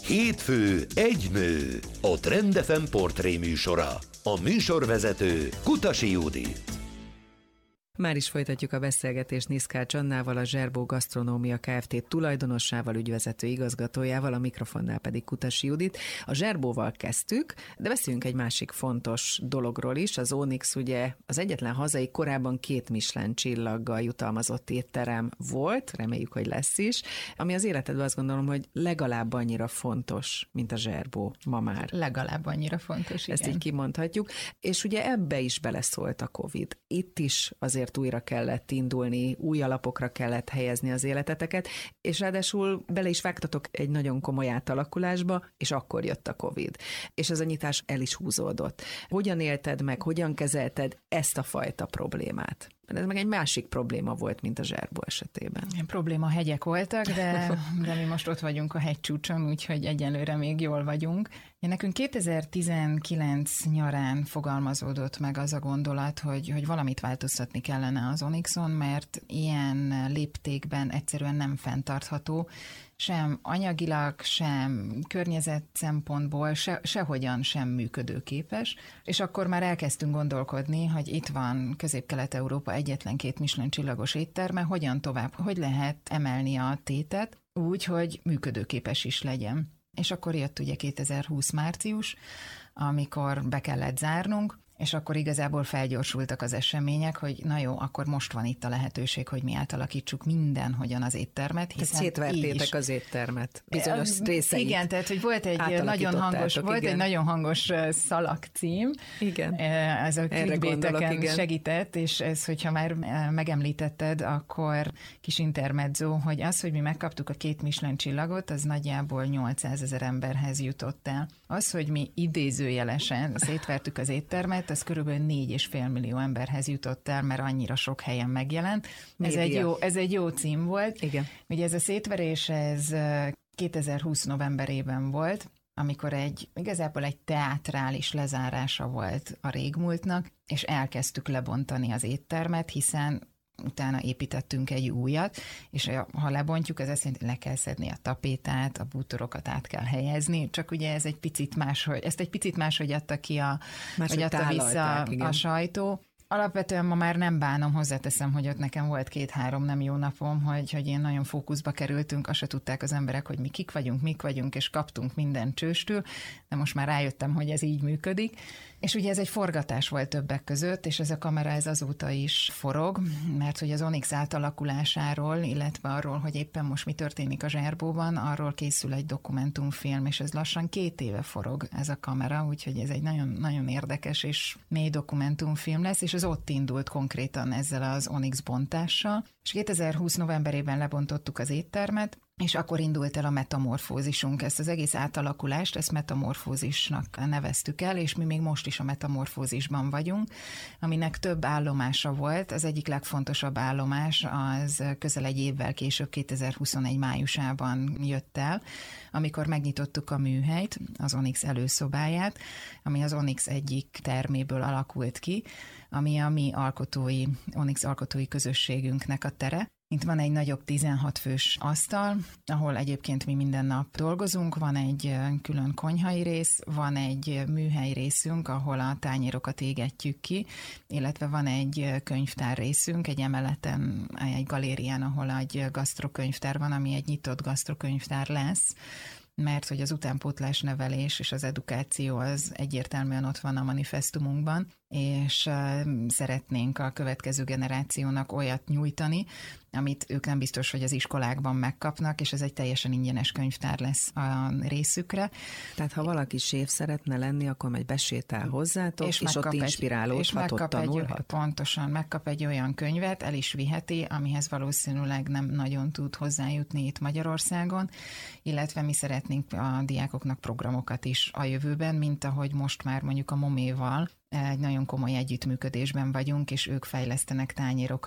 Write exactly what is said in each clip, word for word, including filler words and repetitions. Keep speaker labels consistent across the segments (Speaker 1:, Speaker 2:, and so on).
Speaker 1: Hétfő egy nő, a Trend ef em portré műsora. A műsorvezető Kutasi Judit.
Speaker 2: Már is folytatjuk a beszélgetést Niszkács Annával, a Zserbó Gasztronómia Kft. Tulajdonossával, ügyvezető igazgatójával, a mikrofonnál pedig Kutasi Judit. A Zserbóval kezdtük, de beszéljünk egy másik fontos dologról is. Az Onyx ugye az egyetlen hazai, korábban két Michelin csillaggal jutalmazott étterem volt, reméljük, hogy lesz is, ami az életedben azt gondolom, hogy legalább annyira fontos, mint a Zserbó ma már.
Speaker 3: Legalább annyira fontos, igen.
Speaker 2: Ezt így kimondhatjuk. És ugye ebbe is beleszólt a Covid. Itt is azért újra kellett indulni, új alapokra kellett helyezni az életeteket, és ráadásul bele is vágtatok egy nagyon komoly átalakulásba, és akkor jött a Covid. És ez a nyitás el is húzódott. Hogyan élted meg, hogyan kezelted ezt a fajta problémát? Ez meg egy másik probléma volt, mint a Zserbó esetében.
Speaker 3: Ilyen probléma hegyek voltak, de, de mi most ott vagyunk a hegycsúcson, úgyhogy egyelőre még jól vagyunk. Nekünk kétezer-tizenkilenc nyarán fogalmazódott meg az a gondolat, hogy, hogy valamit változtatni kellene az Onyxon, mert ilyen léptékben egyszerűen nem fenntartható, sem anyagilag, sem környezet szempontból, se, sehogyan sem működőképes. És akkor már elkezdtünk gondolkodni, hogy itt van Közép-Kelet-Európa egyetlen két Michelin csillagos étterme, hogyan tovább, hogy lehet emelni a tétet úgy, hogy működőképes is legyen. És akkor jött ugye kétezer-húsz március, amikor be kellett zárnunk, és akkor igazából felgyorsultak az események, hogy na jó, akkor most van itt a lehetőség, hogy mi átalakítsuk mindenhogyan az éttermet.
Speaker 2: Tehát szétvertétek az éttermet bizonyos részeit.
Speaker 3: Igen, tehát hogy volt egy nagyon hangos, volt igen. egy nagyon hangos szalagcím.
Speaker 2: Igen.
Speaker 3: Ez a clickbaiteken segített, és ez, hogyha már megemlítetted, akkor kis intermezzo, hogy az, hogy mi megkaptuk a két Michelin csillagot, az nagyjából nyolcszázezer emberhez jutott el. Az, hogy mi idézőjelesen szétvertük az éttermet, ez körülbelül négy és fél millió emberhez jutott el, mert annyira sok helyen megjelent. Ez egy, jó, ez egy jó cím volt.
Speaker 2: Igen.
Speaker 3: Ugye ez a szétverés, ez kétezer-húsz novemberében volt, amikor egy, igazából egy teátrális lezárása volt a régmúltnak, és elkezdtük lebontani az éttermet, hiszen utána építettünk egy újat, és ha lebontjuk, az azt jelenti, hogy le kell szedni a tapétát, a bútorokat át kell helyezni, csak ugye ez egy picit máshogy, ezt egy picit máshogy adta ki a, vagy adta vissza igen. a sajtó. Alapvetően ma már nem bánom, hozzáteszem, hogy ott nekem volt két-három nem jó napom, hogy, hogy én nagyon fókuszba kerültünk, azt se tudták az emberek, hogy mi kik vagyunk, mik vagyunk, és kaptunk minden csőstől, de most már rájöttem, hogy ez így működik. És ugye ez egy forgatás volt többek között, és ez a kamera ez azóta is forog, mert hogy az Onyx átalakulásáról, illetve arról, hogy éppen most mi történik a Zserbóban, arról készül egy dokumentumfilm, és ez lassan két éve forog ez a kamera, úgyhogy ez egy nagyon, nagyon érdekes és mély dokumentumfilm lesz, és az ott indult konkrétan ezzel az Onyx bontással, és kétezer-húsz novemberében lebontottuk az éttermet, és akkor indult el a metamorfózisunk. Ezt az egész átalakulást, ezt metamorfózisnak neveztük el, és mi még most is a metamorfózisban vagyunk, aminek több állomása volt. Az egyik legfontosabb állomás az közel egy évvel később, kétezer-huszonegy májusában jött el, amikor megnyitottuk a műhelyt, az Onyx előszobáját, ami az Onyx egyik terméből alakult ki, ami a mi alkotói, Onyx alkotói közösségünknek a tere. Itt van egy nagyobb tizenhat fős asztal, ahol egyébként mi minden nap dolgozunk, van egy külön konyhai rész, van egy műhely részünk, ahol a tányérokat égetjük ki, illetve van egy könyvtár részünk, egy emeleten, egy galérián, ahol egy gasztrokönyvtár van, ami egy nyitott gasztrokönyvtár lesz, mert hogy az utánpótlás nevelés és az edukáció az egyértelműen ott van a manifestumunkban, és szeretnénk a következő generációnak olyat nyújtani, amit ők nem biztos, hogy az iskolákban megkapnak, és ez egy teljesen ingyenes könyvtár lesz a részükre.
Speaker 2: Tehát ha valaki séf szeretne lenni, akkor megy besétál hozzátok, és, és ott inspirálódhat, ott tanulhat.
Speaker 3: Egy, pontosan, megkap egy olyan könyvet, el is viheti, amihez valószínűleg nem nagyon tud hozzájutni itt Magyarországon, illetve mi szeretnénk a diákoknak programokat is a jövőben, mint ahogy most már mondjuk a Moméval egy nagyon komoly együttműködésben vagyunk, és ők fejlesztenek tányérokat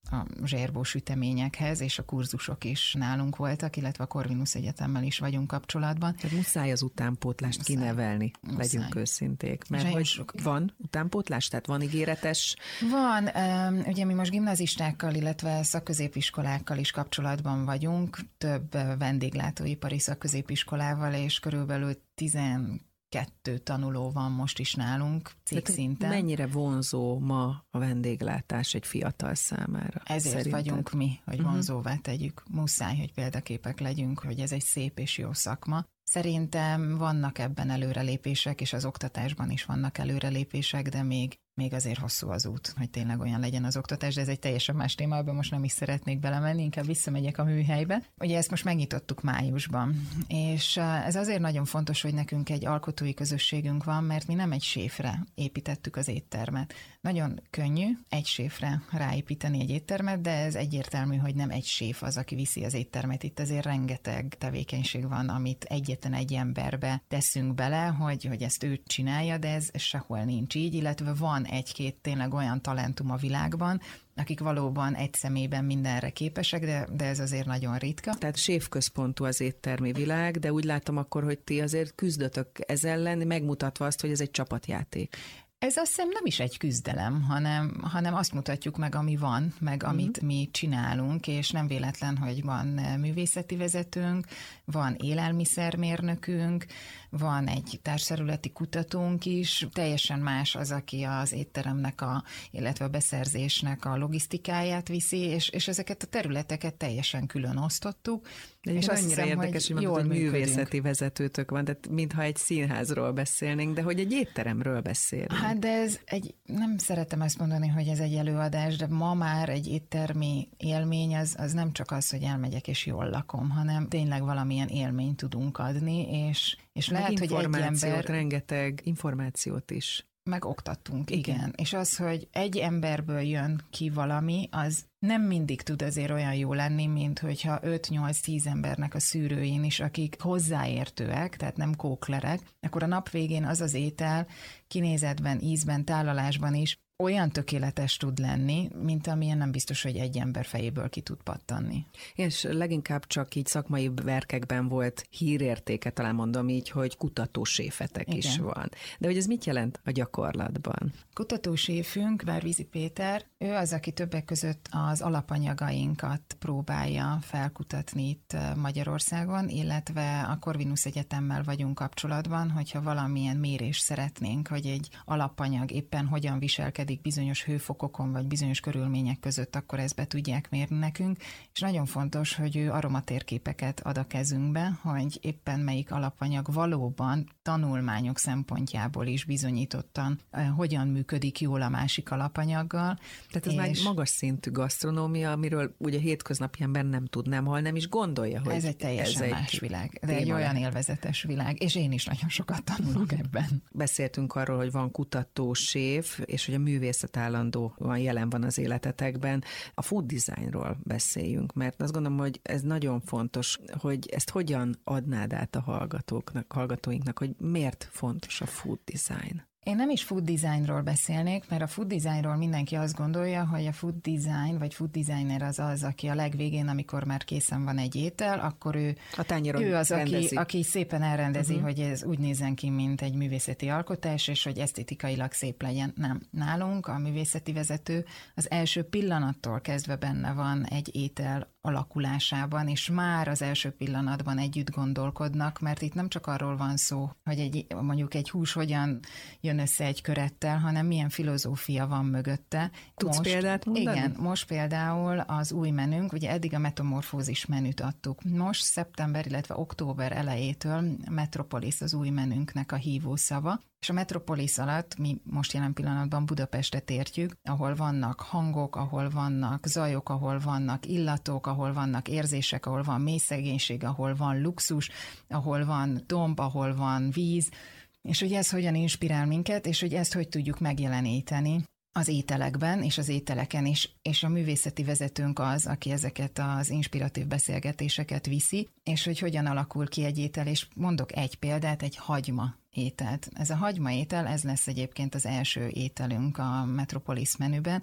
Speaker 3: a zsérbó süteményekhez, és a kurzusok is nálunk voltak, illetve a Corvinus Egyetemmel is vagyunk kapcsolatban.
Speaker 2: Tehát muszáj az utánpótlást muszáj. kinevelni, muszáj. Legyünk őszinték. Mert hogy sok... van utánpótlás, tehát van ígéretes?
Speaker 3: Van, ugye mi most gimnazistákkal, illetve szakközépiskolákkal is kapcsolatban vagyunk, több vendéglátóipari szakközépiskolával, és körülbelül tizenkettő tanuló van most is nálunk cégszinten.
Speaker 2: Mennyire vonzó ma a vendéglátás egy fiatal számára?
Speaker 3: Ezért szerinted? Vagyunk mi, hogy uh-huh. vonzóvá tegyük. Muszáj, hogy példaképek legyünk, hogy ez egy szép és jó szakma. Szerintem vannak ebben előrelépések, és az oktatásban is vannak előrelépések, de még, még azért hosszú az út, hogy tényleg olyan legyen az oktatás, de ez egy teljesen más téma, abban most nem is szeretnék belemenni, inkább visszamegyek a műhelybe. Ugye ezt most megnyitottuk májusban, és ez azért nagyon fontos, hogy nekünk egy alkotói közösségünk van, mert mi nem egy séfre építettük az éttermet. Nagyon könnyű egy séfre ráépíteni egy éttermet, de ez egyértelmű, hogy nem egy séf az, aki viszi az éttermet. Itt azért rengeteg tevékenység van, amit egyetlen egy emberbe teszünk bele, hogy, hogy ezt ő csinálja, de ez sehol nincs így, illetve van egy-két tényleg olyan talentum a világban, akik valóban egy személyben mindenre képesek, de, de ez azért nagyon ritka.
Speaker 2: Tehát séfközpontú az éttermi világ, de úgy látom akkor, hogy ti azért küzdötök ez ellen, megmutatva azt, hogy ez egy csapatjáték.
Speaker 3: Ez azt hiszem nem is egy küzdelem, hanem, hanem azt mutatjuk meg, ami van, meg amit mm. mi csinálunk, és nem véletlen, hogy van művészeti vezetőnk, van élelmiszermérnökünk, van egy társterületi kutatónk is, teljesen más az, aki az étteremnek, a, illetve a beszerzésnek a logisztikáját viszi, és, és ezeket a területeket teljesen külön osztottuk.
Speaker 2: De és annyira hiszem, érdekes, hogy, hogy művészeti vezetőtök van, tehát mintha egy színházról beszélnénk, de hogy egy étteremről beszélünk.
Speaker 3: Hát de ez egy, nem szeretem azt mondani, hogy ez egy előadás, de ma már egy éttermi élmény az, az nem csak az, hogy elmegyek és jól lakom, hanem tényleg valamilyen élményt tudunk adni, és, és lehet, hogy egy ember...
Speaker 2: rengeteg információt is.
Speaker 3: Megoktattunk, igen. igen. És az, hogy egy emberből jön ki valami, az nem mindig tud azért olyan jó lenni, mint hogyha öt-nyolc-tíz embernek a szűrőjén is, akik hozzáértőek, tehát nem kóklerek, akkor a nap végén az az étel kinézetben, ízben, tálalásban is olyan tökéletes tud lenni, mint amilyen nem biztos, hogy egy ember fejéből ki tud pattanni.
Speaker 2: És leginkább csak így szakmai verkekben volt hírértéke, talán mondom így, hogy kutatóséfetek Igen. is van. De hogy ez mit jelent a gyakorlatban?
Speaker 3: Kutatóséfünk, Várvízi Péter, ő az, aki többek között az alapanyagainkat próbálja felkutatni itt Magyarországon, illetve a Corvinus Egyetemmel vagyunk kapcsolatban, hogyha valamilyen mérés szeretnénk, hogy egy alapanyag éppen hogyan viselkedik bizonyos hőfokokon, vagy bizonyos körülmények között, akkor ezt be tudják mérni nekünk, és nagyon fontos, hogy ő aromatérképeket ad a kezünkbe, hogy éppen melyik alapanyag valóban tanulmányok szempontjából is bizonyítottan hogyan működik jól a másik alapanyaggal.
Speaker 2: Tehát ez már egy magas szintű gasztronómia, amiről ugye hétköznapi ember nem tud, nem hall, nem is gondolja, hogy
Speaker 3: ez egy teljesen ez más egy világ, de egy olyan élvezetes világ, és én is nagyon sokat tanulok ebben.
Speaker 2: Beszéltünk arról, hogy van kutató séf, és hogy a művészet állandóan jelen van az életetekben. A food designról beszéljünk, mert azt gondolom, hogy ez nagyon fontos, hogy ezt hogyan adnád át a hallgatóknak, hallgatóinknak, hogy miért fontos a food design?
Speaker 3: Én nem is food designról beszélnék, mert a food designról mindenki azt gondolja, hogy a food design vagy food designer az az, aki a legvégén, amikor már készen van egy étel, akkor ő, ő az, aki, aki szépen elrendezi, uh-huh. hogy ez úgy nézzen ki, mint egy művészeti alkotás, és hogy esztétikailag szép legyen. Nem. Nálunk a művészeti vezető az első pillanattól kezdve benne van egy étel alakulásában, és már az első pillanatban együtt gondolkodnak, mert itt nem csak arról van szó, hogy egy, mondjuk egy hús hogyan jön össze egy körettel, hanem milyen filozófia van mögötte.
Speaker 2: Tudsz most, példát mondani?
Speaker 3: Igen, most például az új menünk, ugye eddig a metamorfózis menüt adtuk. Most szeptember, illetve október elejétől Metropolis az új menünknek a hívószava, és a Metropolis alatt mi most jelen pillanatban Budapestet értjük, ahol vannak hangok, ahol vannak zajok, ahol vannak illatok, ahol vannak érzések, ahol van mélyszegénység, ahol van luxus, ahol van domb, ahol van víz, és hogy ez hogyan inspirál minket, és hogy ezt hogy tudjuk megjeleníteni az ételekben és az ételeken is, és a művészeti vezetőnk az, aki ezeket az inspiratív beszélgetéseket viszi, és hogy hogyan alakul ki egy étel, és mondok egy példát, egy hagyma ételt. Ez a hagyma étel, ez lesz egyébként az első ételünk a Metropolis menüben,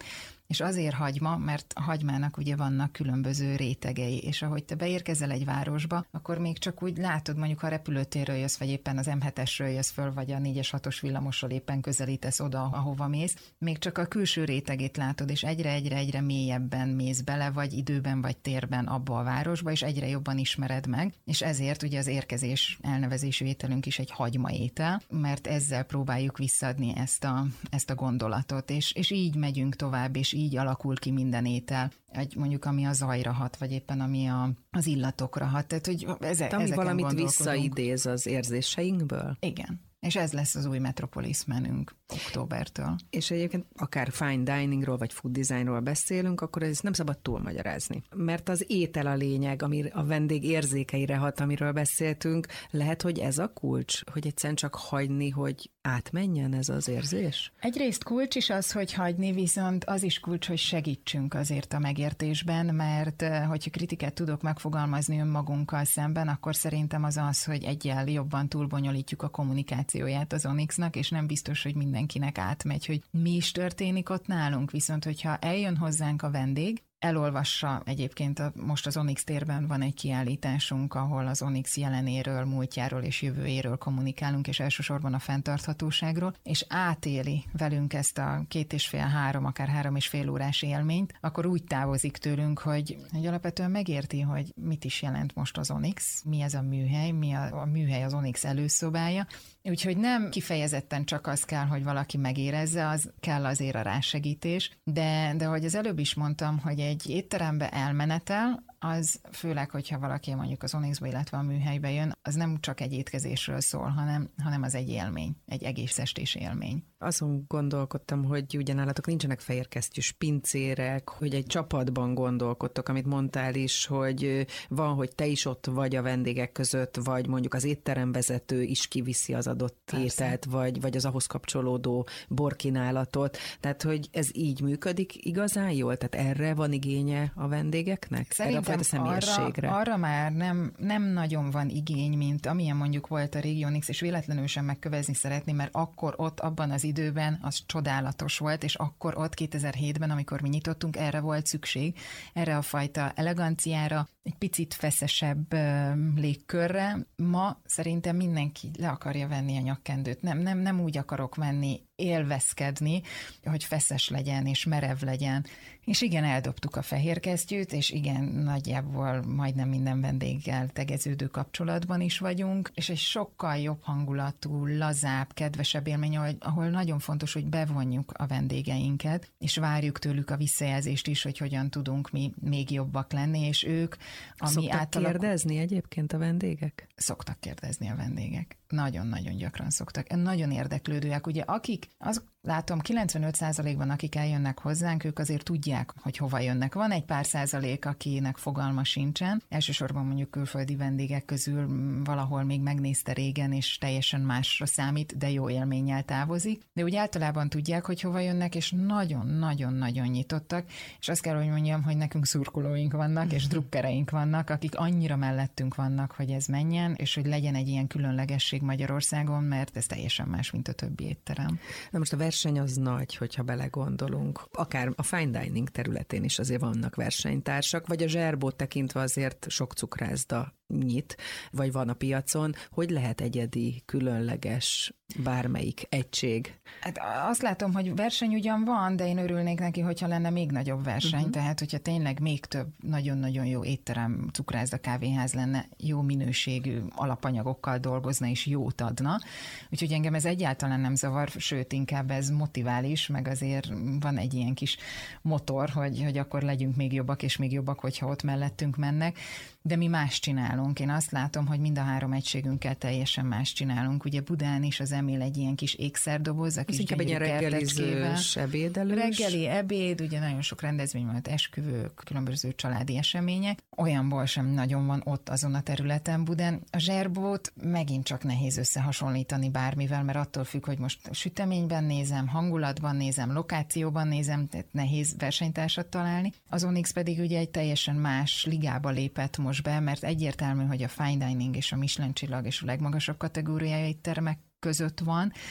Speaker 3: És azért hagyma, mert a hagymának ugye vannak különböző rétegei, és ahogy te beérkezel egy városba, akkor még csak úgy látod, mondjuk ha a repülőtérről jössz, vagy éppen az em hetesről jössz föl, vagy a négyes hatos villamosról éppen közelítesz oda, ahova mész, még csak a külső rétegét látod, és egyre-egyre-egyre mélyebben mész bele, vagy időben, vagy térben abba a városba, és egyre jobban ismered meg, és ezért ugye az érkezés elnevezésű ételünk is egy hagymaétel, mert ezzel próbáljuk visszaadni ezt a, ezt a gondolatot, és, és így megyünk tovább, és így alakul ki minden étel, egy, mondjuk ami a zajra hat, vagy éppen ami a, az illatokra hat. Tehát, hogy eze,
Speaker 2: ami valamit visszaidéz az érzéseinkből?
Speaker 3: Igen. És ez lesz az új Metropolis menünk októbertől.
Speaker 2: És egyébként akár fine diningról vagy food designról beszélünk, akkor ezt nem szabad túlmagyarázni. Mert az étel a lényeg, ami a vendég érzékeire hat, amiről beszéltünk. Lehet, hogy ez a kulcs, hogy egyszerűen csak hagyni, hogy átmenjen ez az érzés?
Speaker 3: Egyrészt kulcs is az, hogy hagyni, viszont az is kulcs, hogy segítsünk azért a megértésben, mert hogyha kritikát tudok megfogalmazni önmagunkkal szemben, akkor szerintem az az, hogy egyel jobban túlbonyolítjuk a kommunikációját az Onyxnak, és nem biztos, hogy mindenkinek átmegy, hogy mi is történik ott nálunk, viszont hogyha eljön hozzánk a vendég, elolvassa egyébként, a, most az Onyx térben van egy kiállításunk, ahol az Onyx jelenéről, múltjáról és jövőjéről kommunikálunk, és elsősorban a fenntarthatóságról, és átéli velünk ezt a két és fél, három, akár három és fél órás élményt, akkor úgy távozik tőlünk, hogy, hogy alapvetően megérti, hogy mit is jelent most az Onyx, mi ez a műhely, mi a, a műhely az Onyx előszobája, úgyhogy nem kifejezetten csak az kell, hogy valaki megérezze, az kell azért a rásegítés, de, de hogy az előbb is mondtam, hogy egy étterembe elmenetel, az főleg, hogyha valaki mondjuk az Onyxba, illetve a műhelybe jön, az nem csak egy étkezésről szól, hanem, hanem az egy élmény, egy egész estés élmény.
Speaker 2: Azon gondolkodtam, hogy ugyanállatok nincsenek fehérkesztyűs pincérek, hogy egy csapatban gondolkodtok, amit mondtál is, hogy van, hogy te is ott vagy a vendégek között, vagy mondjuk az étteremvezető is kiviszi az adott Persze. ételt, vagy, vagy az ahhoz kapcsolódó borkínálatot. Tehát, hogy ez így működik igazán jól? Tehát erre van igénye a vendégeknek?
Speaker 3: Szerintem arra, arra már nem, nem nagyon van igény, mint amilyen mondjuk volt a régi Onyx, és véletlenül sem megkövezni szeretni, mert akkor ott abban az időben az csodálatos volt, és akkor ott kétezer-hétben, amikor mi nyitottunk, erre volt szükség, erre a fajta eleganciára, egy picit feszesebb uh, légkörre. Ma szerintem mindenki le akarja venni a nyakkendőt. Nem, nem, nem úgy akarok menni, élvezkedni, hogy feszes legyen és merev legyen. És igen, eldobtuk a fehérkesztyűt, és igen, nagyjából majdnem minden vendéggel tegeződő kapcsolatban is vagyunk, és egy sokkal jobb hangulatú, lazább, kedvesebb élmény, ahol nagyon fontos, hogy bevonjuk a vendégeinket, és várjuk tőlük a visszajelzést is, hogy hogyan tudunk mi még jobbak lenni, és ők... Ami
Speaker 2: Szoktak
Speaker 3: átalak...
Speaker 2: kérdezni egyébként a vendégek?
Speaker 3: Szoktak kérdezni a vendégek. Nagyon-nagyon gyakran szoktak. Nagyon érdeklődőek. Ugye akik, azt látom, kilencvenöt százalékban akik eljönnek hozzánk, ők azért tudják, hogy hova jönnek. Van egy pár százalék, akinek fogalma sincsen. Elsősorban mondjuk külföldi vendégek közül valahol még megnézte régen, és teljesen másra számít, de jó élménnyel távozik. De úgy általában tudják, hogy hova jönnek, és nagyon-nagyon-nagyon nyitottak. És azt kell, hogy mondjam, hogy nekünk szurkolóink vannak, és drukkereink vannak, akik annyira mellettünk vannak, hogy ez menjen, és hogy legyen egy ilyen különlegesség Magyarországon, mert ez teljesen más, mint a többi étterem.
Speaker 2: Na most a verseny az nagy, hogyha belegondolunk. Akár a fine dining területén is azért vannak versenytársak, vagy a Zserbót tekintve azért sok cukrászda nyit, vagy van a piacon. Hogy lehet egyedi, különleges bármelyik egység?
Speaker 3: Hát azt látom, hogy verseny ugyan van, de én örülnék neki, hogyha lenne még nagyobb verseny, uh-huh. tehát hogyha tényleg még több nagyon-nagyon jó étterem, cukrászda, kávéház lenne, jó minőségű alapanyagokkal dolgozna és jót adna. Úgyhogy engem ez egyáltalán nem zavar, sőt, inkább ez motivál is, meg azért van egy ilyen kis motor, hogy, hogy akkor legyünk még jobbak és még jobbak, hogyha ott mellettünk mennek. De mi más csinálunk. Én azt látom, hogy mind a három egységünkkel teljesen más csinálunk. Ugye Budán is az Emil egy ilyen kis ékszerdoboz, a kis
Speaker 2: inkább egy ilyen reggelizős, ebédelős.
Speaker 3: Reggeli, ebéd, ugye nagyon sok rendezvény volt, esküvők, különböző családi események. Olyanból sem nagyon van ott azon a területen Budán. A Zserbót megint csak nehéz összehasonlítani bármivel, mert attól függ, hogy most süteményben nézem, hangulatban nézem, lokációban nézem, tehát nehéz versenytársat találni. Az Onyx pedig ugye egy teljesen más ligába lépett most be, mert egyértelmű, hogy a fine dining és a Michelin csillag és a legmagasabb kategóriájú éttermek között van,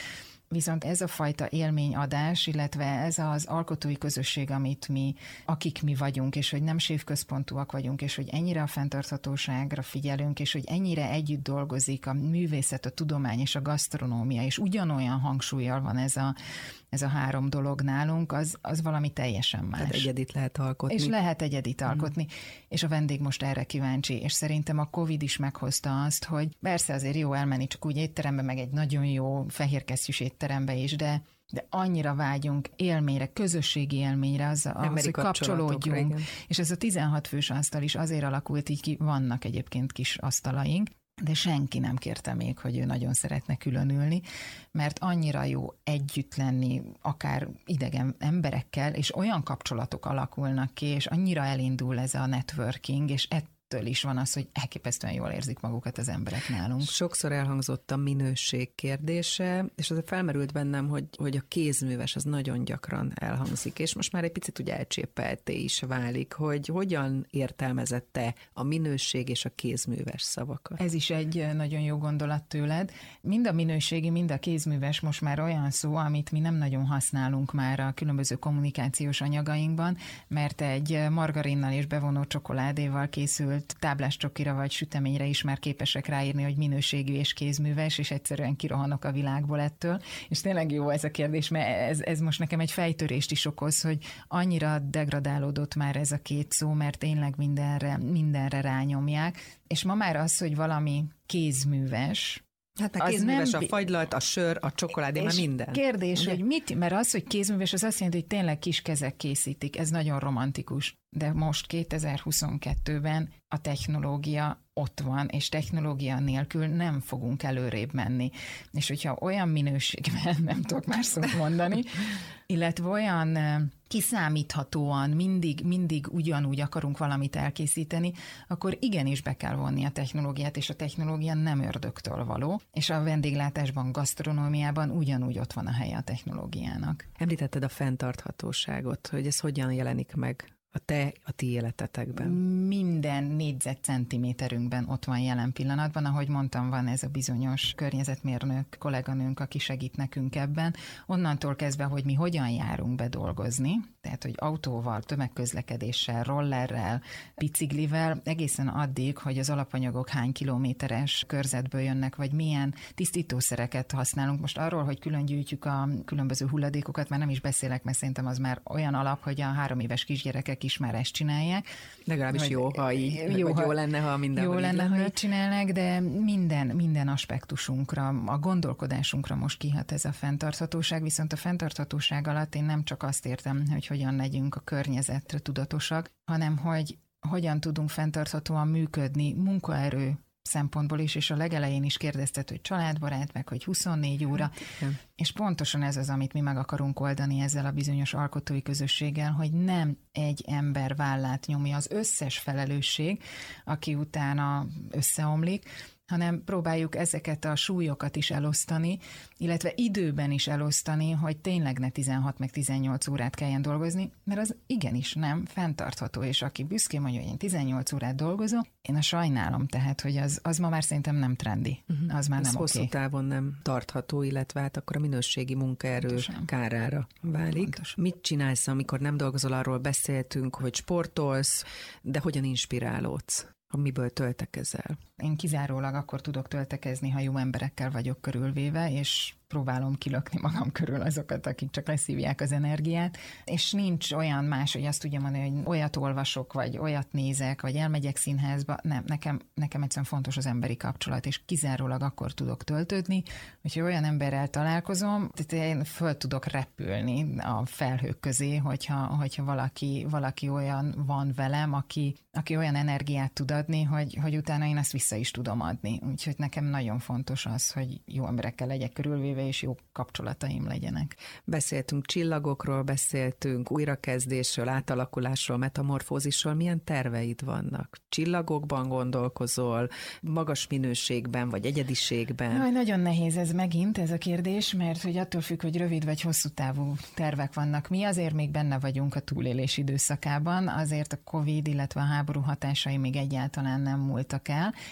Speaker 3: Viszont ez a fajta élményadás, illetve ez az alkotói közösség, amit mi, akik mi vagyunk, és hogy nem sévközpontúak vagyunk, és hogy ennyire a fenntarthatóságra figyelünk, és hogy ennyire együtt dolgozik a művészet, a tudomány és a gasztronómia, és ugyanolyan hangsúllyal van ez a, ez a három dolog nálunk, az, az valami teljesen más.
Speaker 2: Tehát egyedit lehet alkotni.
Speaker 3: És lehet egyedit alkotni, mm. és a vendég most erre kíváncsi, és szerintem a Covid is meghozta azt, hogy persze azért jó elmenni csak úgy étterembe, meg egy nagyon jó fehérkesztyűs étterembe is, de de annyira vágyunk élményre, közösségi élményre, az, az hogy kapcsolódjunk. Igen. És ez a tizenhat fős asztal is azért alakult így ki, vannak egyébként kis asztalaink, de senki nem kérte még, hogy ő nagyon szeretne különülni, mert annyira jó együtt lenni, akár idegen emberekkel, és olyan kapcsolatok alakulnak ki, és annyira elindul ez a networking, és ettől is van az, hogy elképesztően jól érzik magukat az emberek nálunk. Sokszor
Speaker 2: elhangzott a minőség kérdése, és az felmerült bennem, hogy, hogy a kézműves az nagyon gyakran elhangzik, és most már egy picit úgy elcsépelté is válik, hogy hogyan értelmezette a minőség és a kézműves szavakat.
Speaker 3: Ez is egy nagyon jó gondolat tőled. Mind a minőségi, mind a kézműves most már olyan szó, amit mi nem nagyon használunk már a különböző kommunikációs anyagainkban, mert egy margarinnal és bevonó csokoládéval készült táblás csokira vagy süteményre is már képesek ráírni, hogy minőségű és kézműves, és egyszerűen kirohanok a világból ettől. És tényleg jó ez a kérdés, mert ez, ez most nekem egy fejtörést is okoz, hogy annyira degradálódott már ez a két szó, mert tényleg mindenre, mindenre rányomják. És ma már az, hogy valami kézműves,
Speaker 2: hát meg kézműves nem... a fagylalt, a sör, a csokoládé, már minden.
Speaker 3: Kérdés, de... hogy mit, mert az, hogy kézműves, az azt jelenti, hogy tényleg kis kezek készítik, ez nagyon romantikus. De most kétezer-huszonkettőben a technológia ott van, és technológia nélkül nem fogunk előrébb menni. És hogyha olyan minőségben, nem tudok más szót mondani, illetve olyan kiszámíthatóan mindig, mindig ugyanúgy akarunk valamit elkészíteni, akkor igenis be kell vonni a technológiát, és a technológia nem ördögtől való, és a vendéglátásban, gasztronómiában ugyanúgy ott van a helye a technológiának.
Speaker 2: Említetted a fenntarthatóságot, hogy ez hogyan jelenik meg a te, a ti életetekben?
Speaker 3: Minden négyzetcentiméterünkben ott van jelen pillanatban, ahogy mondtam, van ez a bizonyos környezetmérnök kolléganőnk, aki segít nekünk ebben. Onnantól kezdve, hogy mi hogyan járunk be dolgozni, tehát, hogy autóval, tömegközlekedéssel, rollerrel, biciklivel, egészen addig, hogy az alapanyagok hány kilométeres körzetből jönnek, vagy milyen tisztítószereket használunk. Most arról, hogy külön gyűjtjük a különböző hulladékokat, már nem is beszélek, mert szerintem az már olyan alap, hogy a három éves kisgyerekek is már ezt csinálják.
Speaker 2: Legalábbis vagy, jó, ha így, jó, ha, jó lenne, ha mindenhol
Speaker 3: Jó lenne,
Speaker 2: lenne,
Speaker 3: ha így csinálnak, de minden, minden aspektusunkra, a gondolkodásunkra most kihat ez a fenntarthatóság, viszont a fenntarthatóság alatt én nem csak azt értem, hogy hogyan legyünk a környezetre tudatosak, hanem hogy hogyan tudunk fenntarthatóan működni munkaerő szempontból is, és a legelején is kérdezted, hogy családbarát, meg hogy huszonnégy óra, igen. És pontosan ez az, amit mi meg akarunk oldani ezzel a bizonyos alkotói közösséggel, hogy nem egy ember vállát nyomja az összes felelősség, aki utána összeomlik, hanem próbáljuk ezeket a súlyokat is elosztani, illetve időben is elosztani, hogy tényleg ne tizenhat meg tizennyolc órát kelljen dolgozni, mert az igenis nem fenntartható, és aki büszkén mondja, hogy én tizennyolc órát dolgozom, én a sajnálom, tehát, hogy az, az ma már szerintem nem trendi, uh-huh. az már
Speaker 2: ez
Speaker 3: nem
Speaker 2: hosszú
Speaker 3: oké.
Speaker 2: távon nem tartható, illetve hát akkor a minőségi munkaerő Pontosan. kárára válik. Pontosan. Mit csinálsz, amikor nem dolgozol, arról beszéltünk, hogy sportolsz, de hogyan inspirálódsz? Ha miből töltekezel?
Speaker 3: Én kizárólag akkor tudok töltekezni, ha jó emberekkel vagyok körülvéve, és próbálom kilökni magam körül azokat, akik csak leszívják az energiát, és nincs olyan más, hogy azt tudja mondani, hogy olyat olvasok, vagy olyat nézek, vagy elmegyek színházba. Nem, nekem, nekem egyszerűen fontos az emberi kapcsolat, és kizárólag akkor tudok töltődni, hogyha olyan emberrel találkozom, tehát én föl tudok repülni a felhők közé, hogyha, hogyha valaki, valaki olyan van velem, aki, aki olyan energiát tud adni, hogy, hogy utána én azt vissza is tudom adni. Úgyhogy nekem nagyon fontos az, hogy jó emberekkel legyek körülvéve, és jó kapcsolataim legyenek.
Speaker 2: Beszéltünk csillagokról, beszéltünk újrakezdésről, átalakulásról, metamorfózisról. Milyen terveid vannak? Csillagokban gondolkozol, magas minőségben, vagy egyediségben?
Speaker 3: Jaj, nagyon nehéz ez megint, ez a kérdés, mert hogy attól függ, hogy rövid vagy hosszú távú tervek vannak. Mi azért még benne vagyunk a túlélés időszakában, azért a Covid, illetve a háború hatásai még egyáltalán nem múltak el,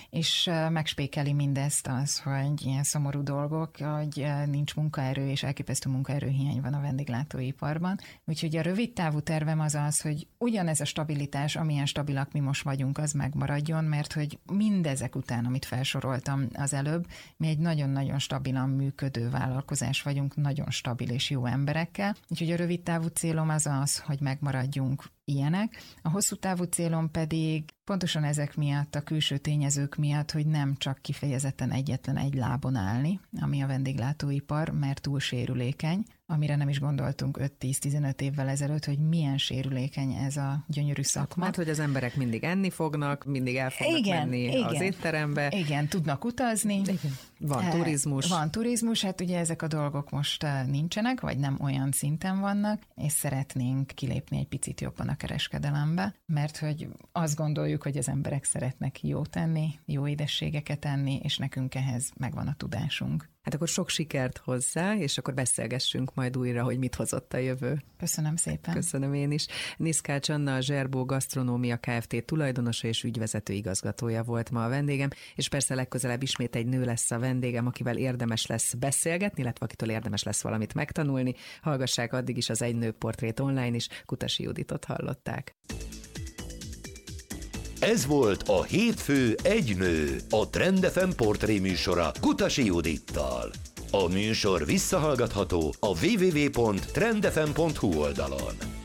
Speaker 3: és megspékeli mindezt az, hogy ilyen szomorú dolgok, hogy nincs munkaerő, és elképesztő munkaerőhiány van a vendéglátóiparban. Úgyhogy a rövid távú tervem az az, hogy ugyanez a stabilitás, amilyen stabilak mi most vagyunk, az megmaradjon, mert hogy mindezek után, amit felsoroltam az előbb, mi egy nagyon-nagyon stabilan működő vállalkozás vagyunk, nagyon stabil és jó emberekkel. Úgyhogy a rövid távú célom az az, hogy megmaradjunk ilyenek. A hosszú távú célom pedig pontosan ezek miatt, a külső tényezők miatt, hogy nem csak kifejezetten egyetlen egy lábon állni, ami a vendéglátóipar, mert túl sérülékeny, amire nem is gondoltunk öt-tíz-tizenöt évvel ezelőtt, hogy milyen sérülékeny ez a gyönyörű szakma.
Speaker 2: Mert hogy az emberek mindig enni fognak, mindig el fognak
Speaker 3: igen,
Speaker 2: menni
Speaker 3: igen,
Speaker 2: az étterembe.
Speaker 3: Igen, tudnak utazni.
Speaker 2: Igen. Van turizmus.
Speaker 3: Van turizmus, hát ugye ezek a dolgok most nincsenek, vagy nem olyan szinten vannak, és szeretnénk kilépni egy picit jobban a kereskedelembe, mert hogy azt gondoljuk, hogy az emberek szeretnek jót tenni, jó édességeket enni, és nekünk ehhez megvan a tudásunk.
Speaker 2: Hát akkor sok sikert hozzá, és akkor beszélgessünk majd újra, hogy mit hozott a jövő.
Speaker 3: Köszönöm szépen.
Speaker 2: Köszönöm én is. Niszkács Anna, a Zserbó Gasztronómia Kft. Tulajdonosa és ügyvezető igazgatója volt ma a vendégem, és persze legközelebb ismét egy nő lesz a vendégem, akivel érdemes lesz beszélgetni, illetve akitől érdemes lesz valamit megtanulni. Hallgassák addig is az Egy nő portrét online is, Kutasi Juditot hallották.
Speaker 1: Ez volt a Hétfő Egy nő, a Trend ef em portré műsora Kutasi Judittal. A műsor visszahallgatható a double-u double-u double-u pont trend f m pont h u oldalon.